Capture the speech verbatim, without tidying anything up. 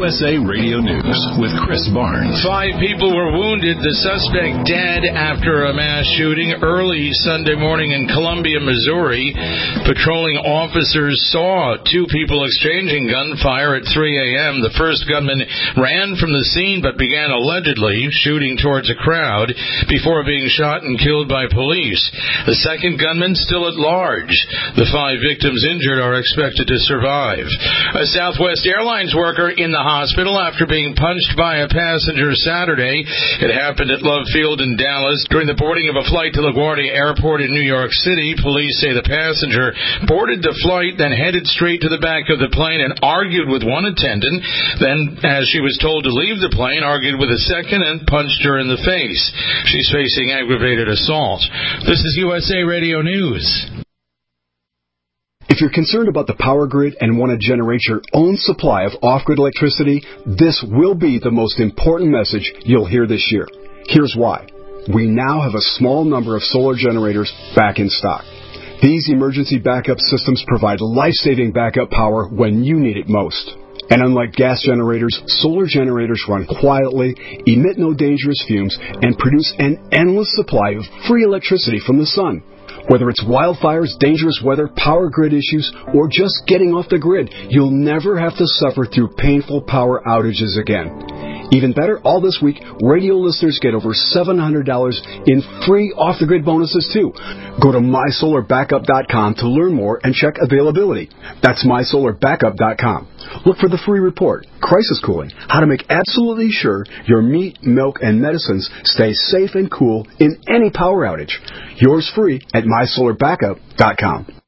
U S A Radio News with Chris Barnes. Five people were wounded. The suspect dead after a mass shooting early Sunday morning in Columbia, Missouri. Patrolling officers saw two people exchanging gunfire at three a.m. The first gunman ran from the scene but began allegedly shooting towards a crowd before being shot and killed by police. The second gunman still at large. The five victims injured are expected to survive. A Southwest Airlines worker in the hospital after being punched by a passenger Saturday. It happened at Love Field in Dallas during the boarding of a flight to LaGuardia Airport in New York City. Police say the passenger boarded the flight, then headed straight to the back of the plane and argued with one attendant. Then, as she was told to leave the plane, argued with a second and punched her in the face. She's facing aggravated assault. This is U S A Radio News. If you're concerned about the power grid and want to generate your own supply of off-grid electricity, this will be the most important message you'll hear this year. Here's why. We now have a small number of solar generators back in stock. These emergency backup systems provide life-saving backup power when you need it most. And unlike gas generators, solar generators run quietly, emit no dangerous fumes, and produce an endless supply of free electricity from the sun. Whether it's wildfires, dangerous weather, power grid issues, or just getting off the grid, you'll never have to suffer through painful power outages again. Even better, all this week, radio listeners get over seven hundred dollars in free off-the-grid bonuses, too. Go to my solar backup dot com to learn more and check availability. That's my solar backup dot com. Look for the free report, Crisis Cooling, how to make absolutely sure your meat, milk, and medicines stay safe and cool in any power outage. Yours free at my solar backup dot com.